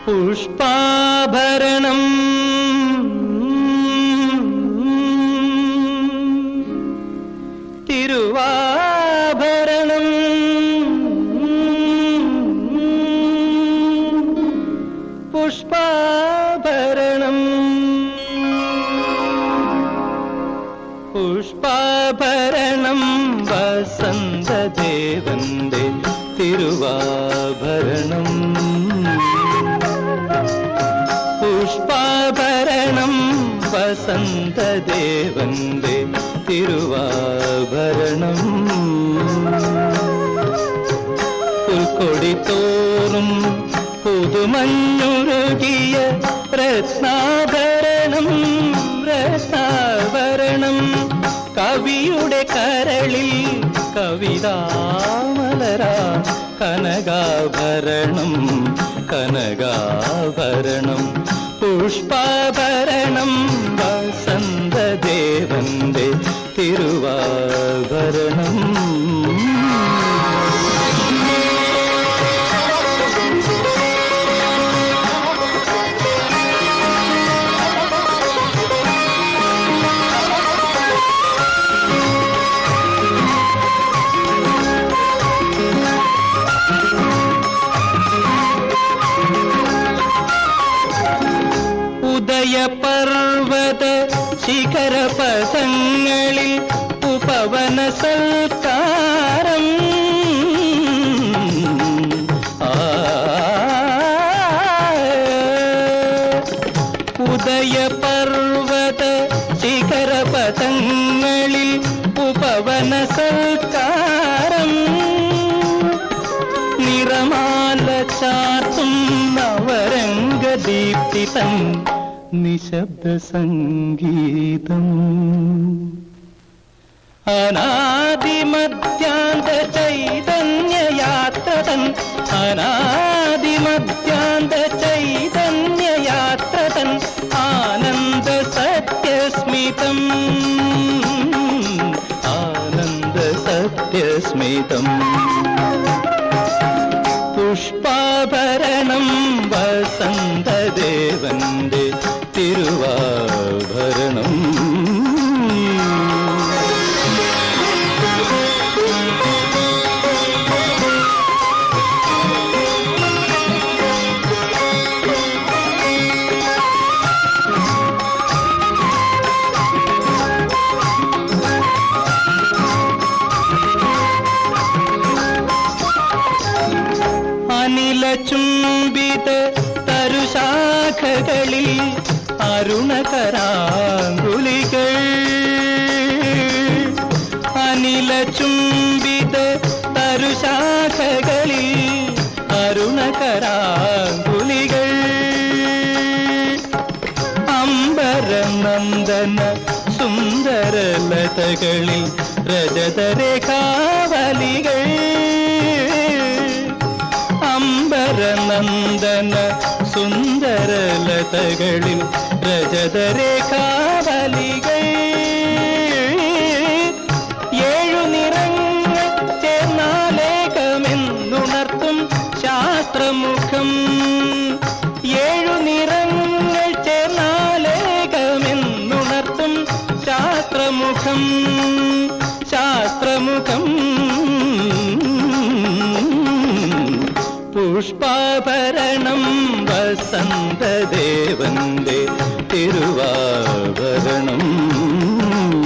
പുഷ്പാഭരണം തിരുവാഭരണം പുഷ്പാഭരണം പുഷ്പാഭരണം വസന്തദേവന്റെ തിരുവാഭരണം പുഷ്പാഭരണം വസന്തദേവന്റെ തിരുവാഭരണം പുൽക്കൊടിത്തോറും പുതുമഞ്ഞുരുകിയ രത്നാഭരണം രത്നാഭരണം കവിയുടെ കരളിൽ കവിതാമലരാ കനകാഭരണം കനകാഭരണം പുഷ്പാഭരണം വസന്തദേവന്റെ തിരുവാഭരണം ഉദയപർവത ശിഖരപഥങ്ങളിൽ ഉപവന സൽക്കാരം ഉദയപർവത ശിഖരപഥങ്ങളിൽ ഉപവന സൽക്കാരം നിറമാല ചാർത്തും നവരംഗദീപ്തിതൻ നിശബ്ദ സംഗീതം അനാദിമധ്യാന്ത ചൈതന്യയാത്രതൻ അനാദിമധ്യാന്ത ചൈതന്യയാത്രതൻ ആനന്ദ സത്യസ്മിതം ആനന്ദ സത്യസ്മിതം പുഷ്പാഭരണം വസന്തദേവന്റെ തിരുവാഭരണം അനിലചുംബിത തരുശാഖകളിൽ അരുണകരാങ്കുലികൾ അനിലചുംബിത തരുശാഖകളിൽ അരുണകരാങ്കുലികൾ അംബരനന്ദന സുന്ദരലതകളിൽ രജതരേഖാവലികൾ അംബരനന്ദന സുന്ദരലതകളിൽ രജതരേഖാവലികൾ ഏഴു നിറങ്ങൾ ചേർന്നാലേകമെന്നുണർത്തും ശാസ്ത്രമുഖം ഏഴു നിറങ്ങൾ ചേർന്നാലേകമെന്നുണർത്തും ശാസ്ത്രമുഖം ശാസ്ത്രമുഖം പുഷ്പാഭരണം വസന്തദേവന്റെ തിരുവാഭരണം